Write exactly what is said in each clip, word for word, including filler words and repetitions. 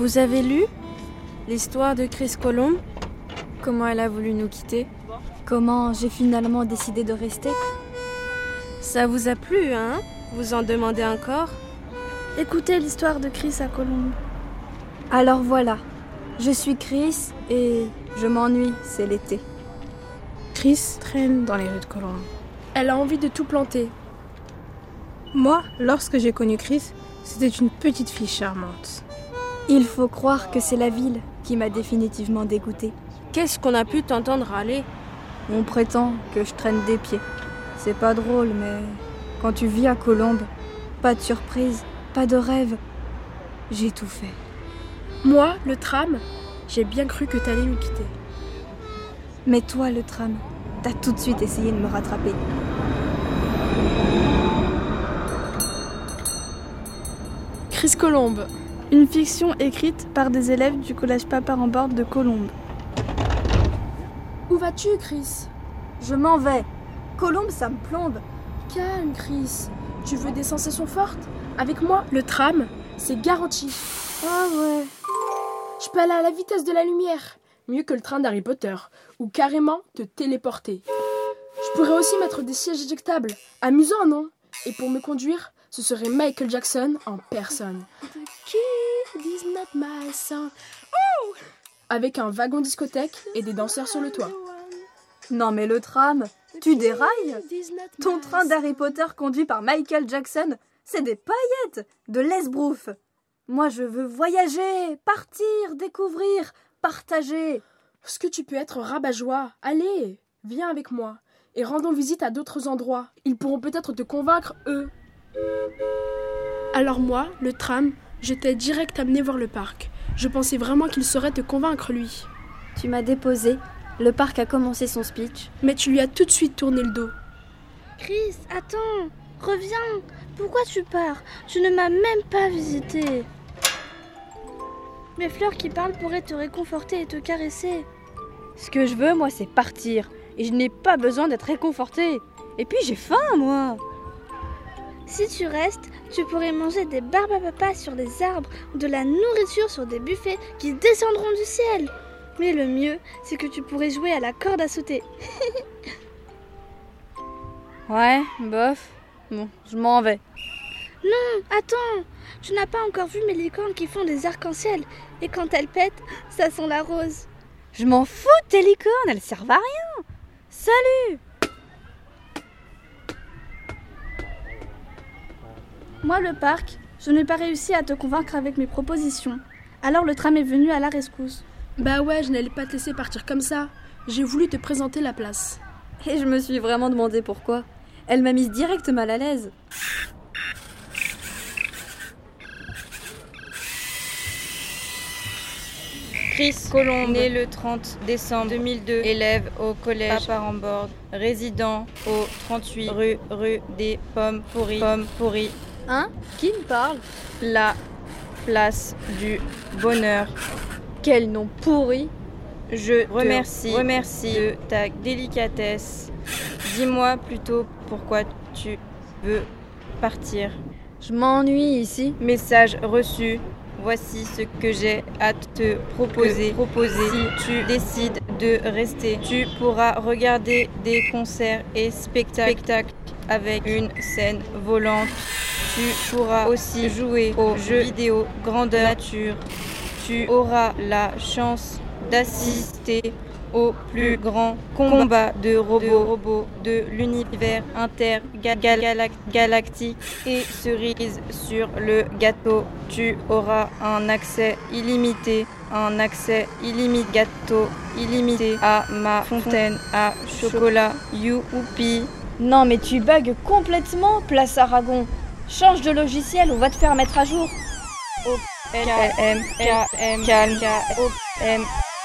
Vous avez lu l'histoire de Chris Colomb? Comment elle a voulu nous quitter? Comment j'ai finalement décidé de rester? Ça vous a plu, hein? Vous en demandez encore? Écoutez l'histoire de Chris à Colombe. Alors voilà, je suis Chris et je m'ennuie, c'est l'été. Chris traîne dans les rues de Colombe. Elle a envie de tout planter. Moi, lorsque j'ai connu Chris, c'était une petite fille charmante. Il faut croire que c'est la ville qui m'a définitivement dégoûtée. Qu'est-ce qu'on a pu t'entendre râler? On prétend que je traîne des pieds. C'est pas drôle, mais quand tu vis à Colombe, pas de surprise, pas de rêve. J'ai tout fait. Moi, le tram, j'ai bien cru que t'allais nous quitter. Mais toi, le tram, t'as tout de suite essayé de me rattraper. Chris Colombe. Une fiction écrite par des élèves du collège Papa-Rambourg de Colombe. Où vas-tu, Chris? Je m'en vais. Colombe, ça me plombe. Calme, Chris. Tu veux des sensations fortes? Avec moi, le tram, c'est garanti. Ah ouais. Je peux aller à la vitesse de la lumière. Mieux que le train d'Harry Potter. Ou carrément te téléporter. Je pourrais aussi mettre des sièges éjectables. Amusant, non? Et pour me conduire, ce serait Michael Jackson en personne. The kid is not my son. Oh! Avec un wagon discothèque et des danseurs sur le toit. Non mais le tram, tu dérailles? Ton train d'Harry Potter conduit par Michael Jackson, c'est des paillettes, de l'esbrouf. Moi je veux voyager, partir, découvrir, partager. Est-ce que tu peux être rabat-joie? Allez, viens avec moi et rendons visite à d'autres endroits. Ils pourront peut-être te convaincre, eux. Alors moi, le tram, je t'ai direct amené voir le parc. Je pensais vraiment qu'il saurait te convaincre, lui. Tu m'as déposé, le parc a commencé son speech. Mais tu lui as tout de suite tourné le dos. Chris, attends, reviens. Pourquoi tu pars? Tu ne m'as même pas visité. Mes fleurs qui parlent pourraient te réconforter et te caresser. Ce que je veux, moi, c'est partir. Et je n'ai pas besoin d'être réconfortée. Et puis j'ai faim, moi. Si tu restes, tu pourrais manger des barbes à papa sur des arbres ou de la nourriture sur des buffets qui descendront du ciel. Mais le mieux, c'est que tu pourrais jouer à la corde à sauter. Ouais, bof. Bon, je m'en vais. Non, attends. Tu n'as pas encore vu mes licornes qui font des arcs-en-ciel. Et quand elles pètent, ça sent la rose. Je m'en fous de tes licornes, elles servent à rien. Salut! Moi, le parc, je n'ai pas réussi à te convaincre avec mes propositions. Alors le tram est venu à la rescousse. Bah ouais, je n'allais pas te laisser partir comme ça. J'ai voulu te présenter la place. Et je me suis vraiment demandé pourquoi. Elle m'a mise direct mal à l'aise. Chris Colombe, né le trente décembre deux mille deux, élève au collège Papa-Rambourg, résident au trente-huit rue rue des Pommes Pourries. Pommes Pourries. Hein? Qui me parle? La place du bonheur. Quel nom pourri! Je remercie, remercie de ta délicatesse. Dis-moi plutôt pourquoi tu veux partir. Je m'ennuie ici. Message reçu. Voici ce que j'ai à te proposer. proposer. Si tu décides de rester, tu pourras regarder des concerts et spectacles avec une scène volante. Tu pourras aussi jouer aux jeux vidéo grandeur nature. Tu auras la chance d'assister au plus grand combat de robots, de, robots de l'univers intergalactique. Et cerise sur le gâteau, tu auras un accès illimité, un accès illimité, gâteau illimité à ma fontaine à chocolat. Youpi. Non mais tu bugs complètement, Place Aragon. Change de logiciel, on va te faire mettre à jour. O L M K M calme K O M.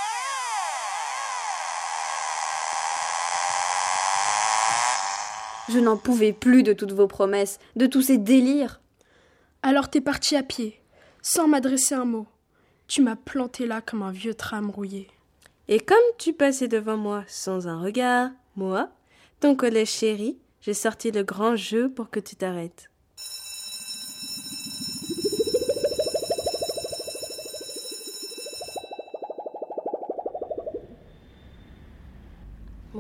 Je n'en pouvais plus de toutes vos promesses, de tous ces délires. Alors t'es parti à pied, sans m'adresser un mot. Tu m'as planté là comme un vieux tram rouillé. Et comme tu passais devant moi sans un regard, moi, ton collège chéri, j'ai sorti le grand jeu pour que tu t'arrêtes.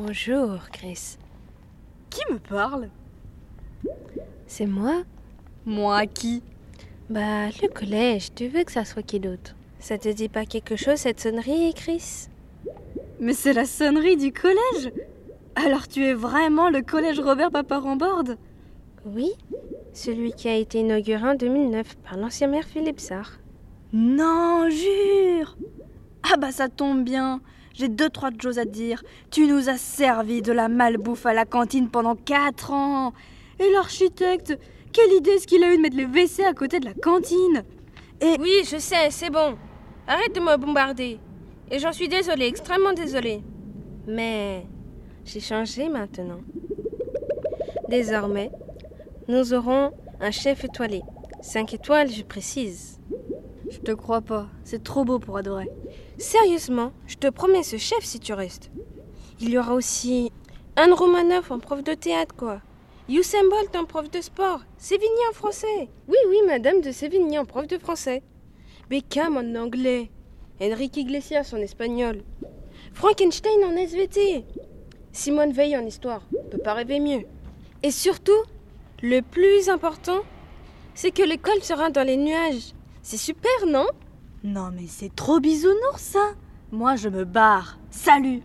Bonjour, Chris. Qui me parle? C'est moi? Moi, qui? Bah, le collège, tu veux que ça soit qui d'autre? Ça te dit pas quelque chose, cette sonnerie, Chris? Mais c'est la sonnerie du collège? Alors tu es vraiment le collège Robert Papa-Rambourde? Oui, celui qui a été inauguré en deux mille neuf par l'ancien maire Philippe Sarr. Non, jure! Ah bah ça tombe bien. J'ai deux, trois choses à te dire. Tu nous as servi de la malbouffe à la cantine pendant quatre ans. Et l'architecte, quelle idée est-ce qu'il a eu de mettre les W C à côté de la cantine? Et... Oui, je sais, c'est bon. Arrête de me bombarder. Et j'en suis désolée, extrêmement désolée. Mais j'ai changé maintenant. Désormais, nous aurons un chef étoilé. Cinq étoiles, je précise. Je te crois pas, c'est trop beau pour être vrai. Sérieusement, je te promets ce chef si tu restes. Il y aura aussi Anne Romanoff en prof de théâtre, quoi. Usain Bolt en prof de sport. Sévigné en français. Oui, oui, madame de Sévigné en prof de français. Beckham en anglais. Enrique Iglesias en espagnol. Frankenstein en S V T. Simone Veil en histoire. On peut pas rêver mieux. Et surtout, le plus important, c'est que l'école sera dans les nuages. C'est super, non? Non mais c'est trop bisounours ça. Moi je me barre. Salut.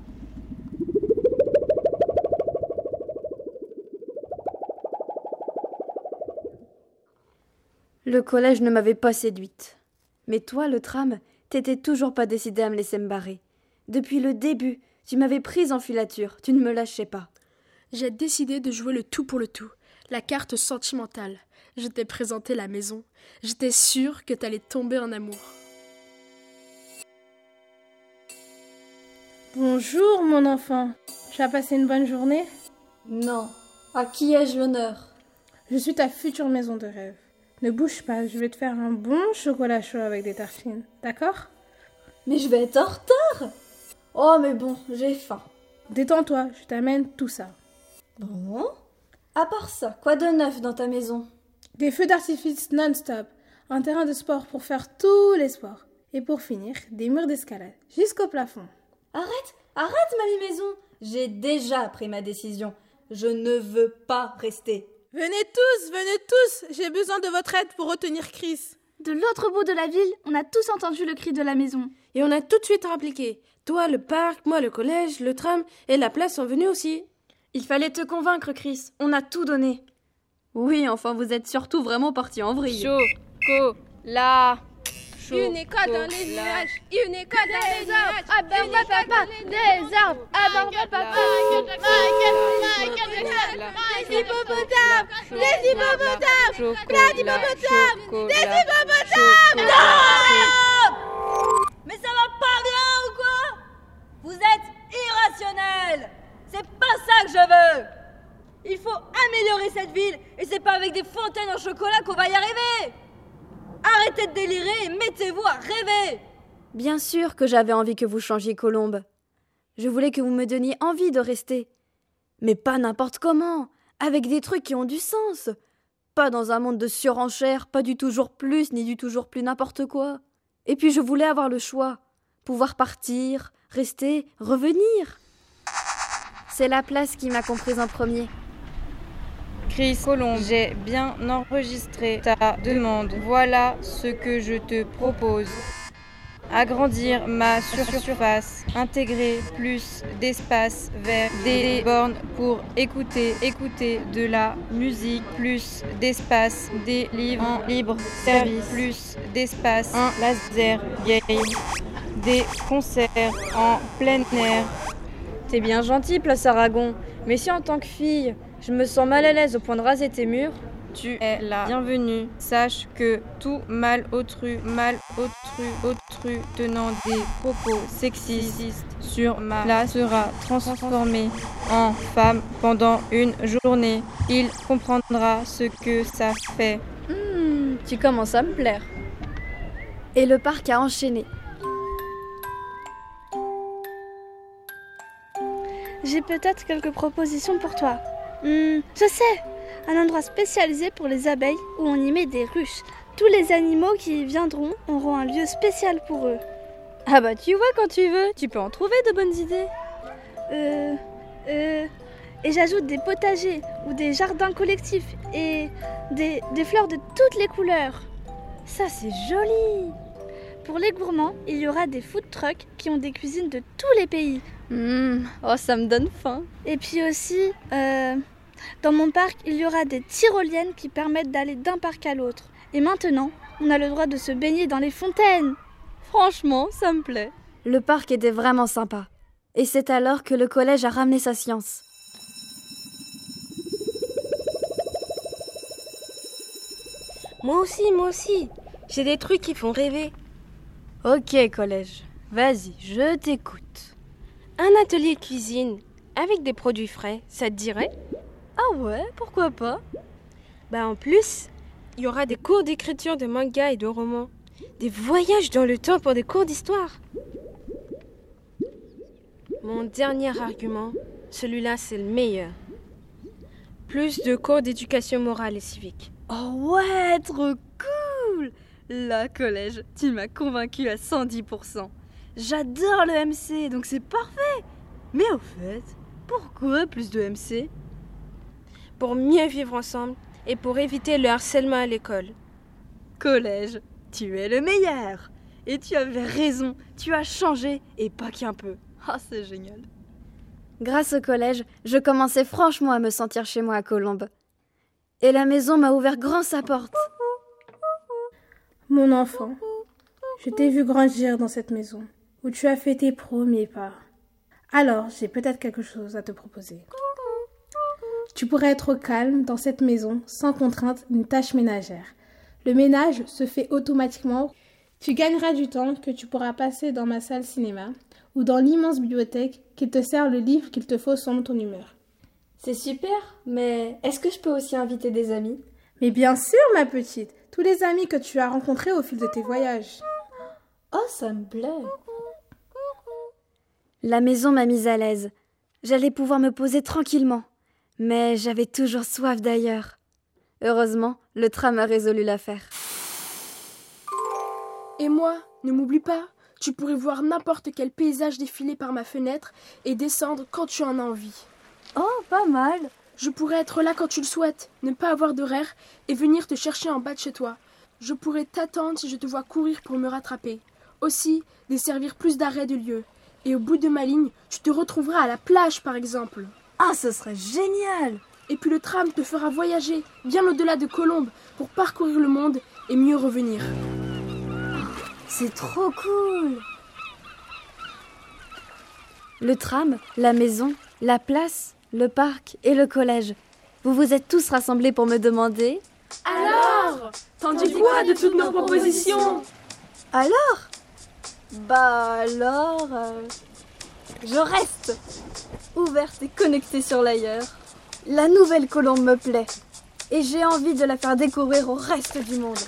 Le collège ne m'avait pas séduite. Mais toi, le tram, t'étais toujours pas décidé à me laisser me barrer. Depuis le début, tu m'avais prise en filature, tu ne me lâchais pas. J'ai décidé de jouer le tout pour le tout, la carte sentimentale. Je t'ai présenté la maison. J'étais sûre que t'allais tomber en amour. Bonjour, mon enfant. Tu as passé une bonne journée? Non. À qui ai-je l'honneur? Je suis ta future maison de rêve. Ne bouge pas, je vais te faire un bon chocolat chaud avec des tartines. D'accord? Mais je vais être en retard. Oh, mais bon, j'ai faim. Détends-toi, je t'amène tout ça. Bon. À part ça, quoi de neuf dans ta maison? Des feux d'artifice non-stop, un terrain de sport pour faire tous les sports. Et pour finir, des murs d'escalade jusqu'au plafond. Arrête, arrête, mamie maison. J'ai déjà pris ma décision. Je ne veux pas rester. Venez tous, venez tous. J'ai besoin de votre aide pour retenir Chris. De l'autre bout de la ville, on a tous entendu le cri de la maison. Et on a tout de suite appliqué. Toi, le parc, moi, le collège, le tram et la place sont venus aussi. Il fallait te convaincre, Chris. On a tout donné. Oui, enfin, vous êtes surtout vraiment partis en vrille. Chocolat. Une école dans les nuages. Une école dans les nuages. Ah ben papa, des arbres. Ah ben papa. Des hippopotames. Des hippopotames. Plein d'hippopotames. Des hippopotames. Non! Mais ça va pas bien ou quoi? Vous êtes irrationnels. C'est pas ça que je veux. Il faut améliorer cette ville et c'est pas avec des fontaines en chocolat qu'on va y arriver. Arrêtez de délirer et mettez-vous à rêver. Bien sûr que j'avais envie que vous changiez Colombe. Je voulais que vous me donniez envie de rester. Mais pas n'importe comment, avec des trucs qui ont du sens. Pas dans un monde de surenchère, pas du toujours plus ni du toujours plus n'importe quoi. Et puis je voulais avoir le choix, pouvoir partir, rester, revenir. C'est la place qui m'a comprise en premier. Chris Colombe, j'ai bien enregistré ta demande. Voilà ce que je te propose. Agrandir ma surface, intégrer plus d'espace vert, des bornes pour écouter, écouter de la musique, plus d'espace, des livres en libre service, plus d'espace, un laser game, des concerts en plein air. T'es bien gentil, Place Aragon, mais si en tant que fille, je me sens mal à l'aise au point de raser tes murs. Tu es la bienvenue. Sache que tout mâle autrui, mâle autrui, autrui tenant des propos sexistes sur ma place sera transformé en femme pendant une journée. Il comprendra ce que ça fait. Mmh, tu commences à me plaire. Et le parc a enchaîné. J'ai peut-être quelques propositions pour toi. Hmm, je sais, un endroit spécialisé pour les abeilles où on y met des ruches. Tous les animaux qui y viendront auront un lieu spécial pour eux. Ah bah tu vois quand tu veux, tu peux en trouver de bonnes idées. Euh, Euh, et j'ajoute des potagers ou des jardins collectifs et des, des fleurs de toutes les couleurs. Ça, c'est joli. Pour les gourmands, il y aura des food trucks qui ont des cuisines de tous les pays. Mmh, oh, ça me donne faim. Et puis aussi, euh, dans mon parc, il y aura des tyroliennes qui permettent d'aller d'un parc à l'autre. Et maintenant, on a le droit de se baigner dans les fontaines. Franchement, ça me plaît. Le parc était vraiment sympa. Et c'est alors que le collège a ramené sa science. Moi aussi, moi aussi. J'ai des trucs qui font rêver. Ok, collège. Vas-y, je t'écoute. Un atelier cuisine avec des produits frais, ça te dirait? Ah ouais, pourquoi pas? Bah en plus, il y aura des cours d'écriture de manga et de romans. Des voyages dans le temps pour des cours d'histoire. Mon dernier argument, celui-là c'est le meilleur. Plus de cours d'éducation morale et civique. Oh ouais, trop cool! Là, collège, tu m'as convaincu à cent dix pour cent. J'adore le M C, donc c'est parfait. Mais au fait, pourquoi plus de M C? Pour mieux vivre ensemble et pour éviter le harcèlement à l'école. Collège, tu es le meilleur. Et tu avais raison, tu as changé et pas qu'un peu. Ah, c'est génial. Grâce au collège, je commençais franchement à me sentir chez moi à Colombes. Et la maison m'a ouvert grand sa porte. Mon enfant, je t'ai vu grandir dans cette maison, où tu as fait tes premiers pas. Alors, j'ai peut-être quelque chose à te proposer. Tu pourrais être au calme dans cette maison, sans contrainte ni tâche ménagère. Le ménage se fait automatiquement. Tu gagneras du temps que tu pourras passer dans ma salle cinéma ou dans l'immense bibliothèque qui te sert le livre qu'il te faut selon ton humeur. C'est super, mais est-ce que je peux aussi inviter des amis? Mais bien sûr, ma petite, tous les amis que tu as rencontrés au fil de tes voyages. Oh, ça me plaît. La maison m'a mise à l'aise. J'allais pouvoir me poser tranquillement, mais j'avais toujours soif d'ailleurs. Heureusement, le tram a résolu l'affaire. Et moi, ne m'oublie pas, tu pourrais voir n'importe quel paysage défiler par ma fenêtre et descendre quand tu en as envie. Oh, pas mal. Je pourrais être là quand tu le souhaites, ne pas avoir d'horaire et venir te chercher en bas de chez toi. Je pourrais t'attendre si je te vois courir pour me rattraper. Aussi, desservir plus d'arrêts de lieu. Et au bout de ma ligne, tu te retrouveras à la plage, par exemple. Ah, ce serait génial! Et puis le tram te fera voyager bien au-delà de Colombes pour parcourir le monde et mieux revenir. C'est trop cool! Le tram, la maison, la place, le parc et le collège. Vous vous êtes tous rassemblés pour me demander... Alors, t'en dis quoi de toutes nos propositions? Alors? Bah alors... Euh, je reste ouverte et connectée sur l'ailleurs. La nouvelle Colombe me plaît. Et j'ai envie de la faire découvrir au reste du monde.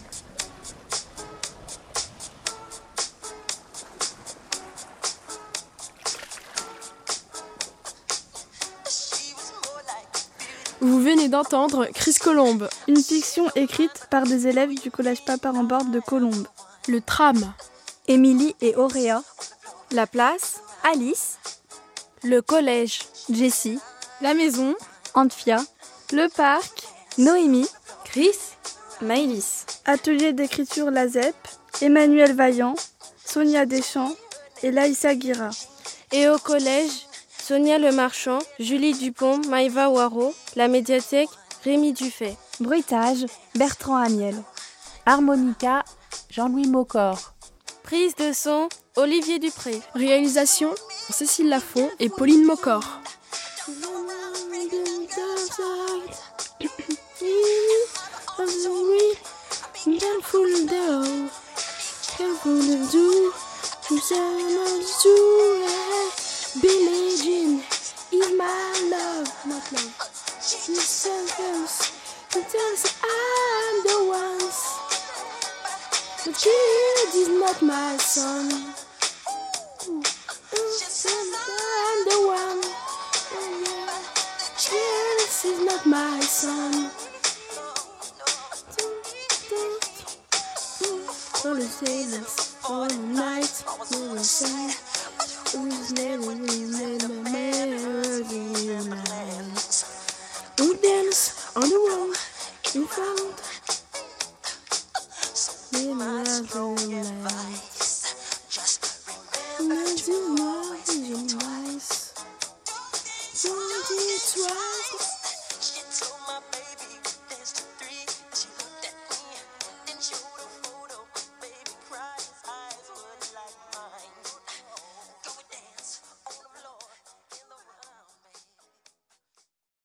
Vous venez d'entendre Chris Colombe, Une fiction écrite par des élèves du collège Papa-Ramborde de Colombes. le tram, Émilie et Auréa. La place, Alice. Le collège, Jessie. La maison, Anthia. le parc, Noémie. Chris, Maëlys. atelier d'écriture La Z E P, Emmanuel Vaillant, Sonia Deschamps et Laïssa Guira. et au collège, Sonia Le Marchand, Julie Dupont, Maïva Waro, la médiathèque, Rémi Dufay. Bruitage, Bertrand Amiel. Harmonica, Jean-Louis Maucor. Prise de son, Olivier Dupré. réalisation, Cécile Lafont et Pauline Mocor. Billie Jean is my love, not love. I'm the one, but kid is not my son. I'm the one, Chris is not my son. All the sailors, all the night, no one sang. Who's never, never, never, around the world, in front. In love,